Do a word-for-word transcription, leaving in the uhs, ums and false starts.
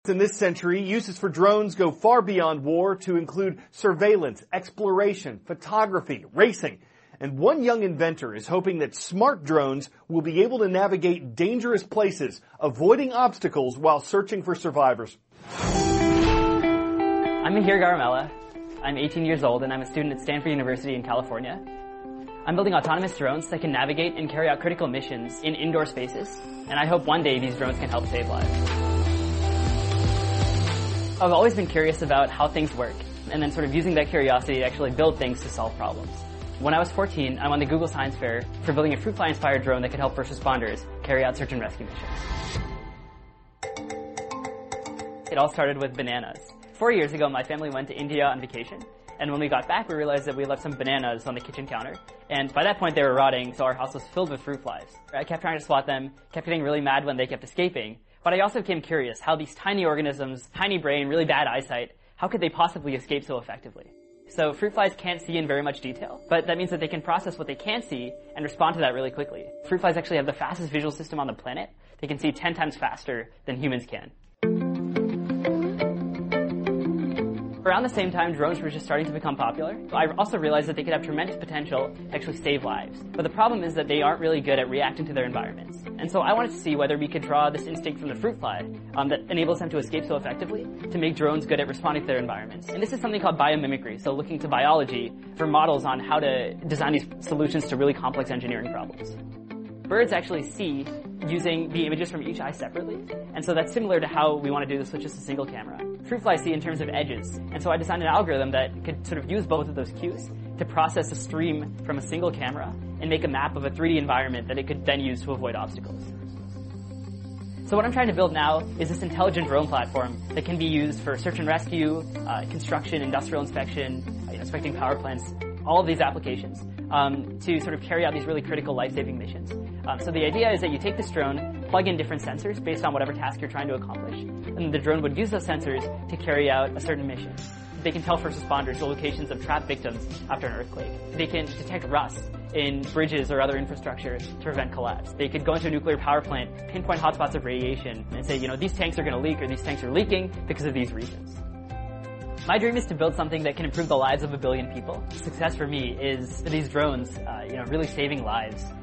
In this century, uses for drones go far beyond war to include surveillance, exploration, photography, racing. And one young inventor is hoping that smart drones will be able to navigate dangerous places, avoiding obstacles while searching for survivors. I'm Mihir Garamella. I'm eighteen years old and I'm a student at Stanford University in California. I'm building autonomous drones that can navigate and carry out critical missions in indoor spaces, and I hope one day these drones can help save lives. I've always been curious about how things work, and then sort of using that curiosity to actually build things to solve problems. When I was fourteen, I won the Google Science Fair for building a fruit fly-inspired drone that could help first responders carry out search and rescue missions. It all started with bananas. Four years ago, my family went to India on vacation, and when we got back, we realized that we left some bananas on the kitchen counter, and by that point they were rotting, so our house was filled with fruit flies. I kept trying to swat them, kept getting really mad when they kept escaping, but I also became curious how these tiny organisms, tiny brain, really bad eyesight, how could they possibly escape so effectively? So fruit flies can't see in very much detail, but that means that they can process what they can see and respond to that really quickly. Fruit flies actually have the fastest visual system on the planet. They can see ten times faster than humans can. Around the same time, drones were just starting to become popular. I also realized that they could have tremendous potential to actually save lives. But the problem is that they aren't really good at reacting to their environments. And so I wanted to see whether we could draw this instinct from the fruit fly um, that enables them to escape so effectively to make drones good at responding to their environments. And this is something called biomimicry, so looking to biology for models on how to design these solutions to really complex engineering problems. Birds actually see using the images from each eye separately, and so that's similar to how we want to do this with just a single camera. Fruit flies see in terms of edges, and so I designed an algorithm that could sort of use both of those cues to process a stream from a single camera and make a map of a three D environment that it could then use to avoid obstacles. So what I'm trying to build now is this intelligent drone platform that can be used for search and rescue, uh, construction, industrial inspection, uh, inspecting power plants, all of these applications, um, to sort of carry out these really critical life-saving missions. Um, so the idea is that you take this drone, plug in different sensors based on whatever task you're trying to accomplish, and the drone would use those sensors to carry out a certain mission. They can tell first responders the locations of trapped victims after an earthquake. They can detect rust in bridges or other infrastructure to prevent collapse. They could go into a nuclear power plant, pinpoint hotspots of radiation, and say, you know, these tanks are going to leak or these tanks are leaking because of these reasons. My dream is to build something that can improve the lives of a billion people. Success for me is these drones, uh, you know, really saving lives.